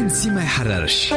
تونسي ما يحررش.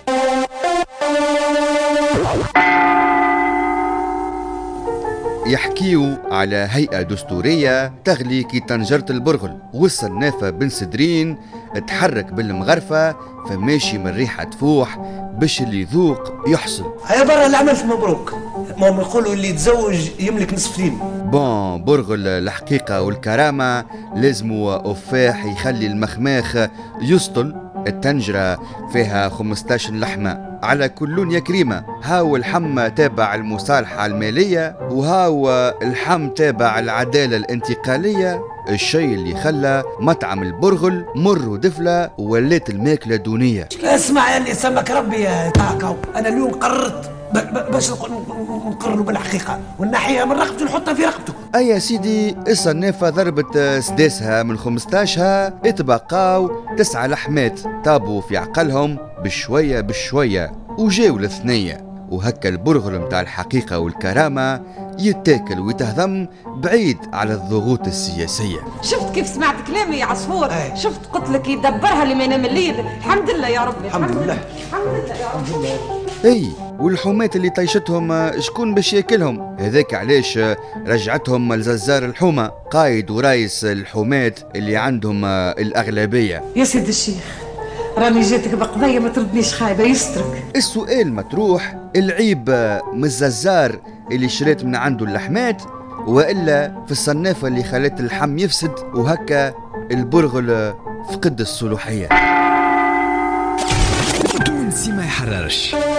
يحكيو على هيئة دستورية تغلي كي طنجرة البرغل، والصنافة بن سدرين تحرك بالمغرفة فماشي من ريحة تفوح باش اللي يذوق يحصل. هيا برا العمل مبروك، ما هم يقولوا اللي يتزوج يملك نصف دين. بون برغل الحقيقة والكرامة لازمو أفاح يخلي المخماخ يسطل. التنجرة فيها 15 لحمة على كل لون يا كريمة. هاو اللحم تابع المصالحة المالية، وهاو اللحم تابع العدالة الانتقالية، الشيء اللي خلى مطعم البرغل مر ودفلة وولات الماكلة دونية. اسمع يا اللي سمك ربي يا تاكاو، أنا اليوم قررت باش نقرروا بالحقيقة والناحية من رقبته نحطها في رقبته. أي يا سيدي، الصنافة ضربت سداسها من 15 اتبقاو 9 لحمات طابوا في عقلهم بشوية بشوية وجاو الثنية، وهكا البرغل متاع الحقيقة والكرامة يتاكل ويتهضم بعيد على الضغوط السياسية. شفت كيف سمعت كلامي يا عصفور؟ شفت قلت لك يدبرها اللي ما ينام الليل. الحمد لله يا ربي، الحمد لله الحمد لله يا ربي. اي والحومات اللي طيشتهم شكون باش ياكلهم؟ هذاك علاش رجعتهم لززار الحومة، قايد ورايس الحومات اللي عندهم الأغلبية. يا سيد الشيخ راني جيتك بقضية ما تردنيش خايبة يسترك. السؤال مطروح، العيب من الززار اللي شريت من عنده اللحمات، وإلا في الصنافة اللي خلت اللحم يفسد وهكا البرغل فقد الصلوحية. تونسي ما يحررش.